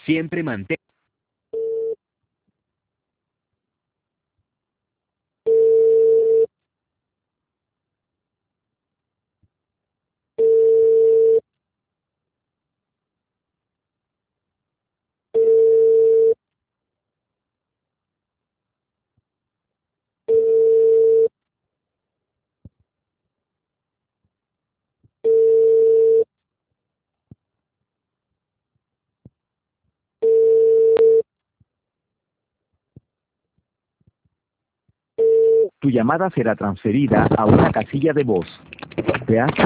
Siempre mantén. Tu llamada será transferida a una casilla de voz. Te has